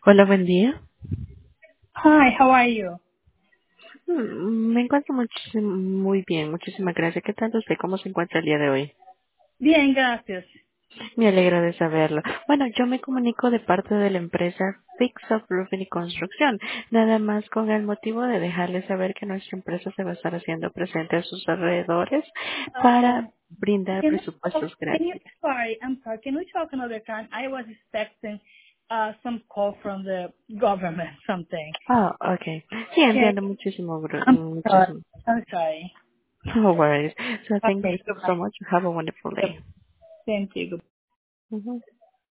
Hola, buen día. Hi, how are you? Me encuentro muy bien, muchísimas gracias. ¿Qué tal usted? ¿Cómo se encuentra el día de hoy? Bien, gracias. Me alegra de saberlo. Bueno, yo me comunico de parte de la empresa Fix Up Roofing y Construcción, nada más con el motivo de dejarles saber que nuestra empresa se va a estar haciendo presente a sus alrededores para brindar Can we talk, presupuestos can you, gratis. I'm sorry, can we talk another time? I was expecting some call from the government, something. Ah, okay. Sí, Okay, entiendo muchísimo, I'm sorry. muchísimo. I'm sorry. No worries. So thank you Okay, so goodbye. much. Have a wonderful day. Thank you. Mhm.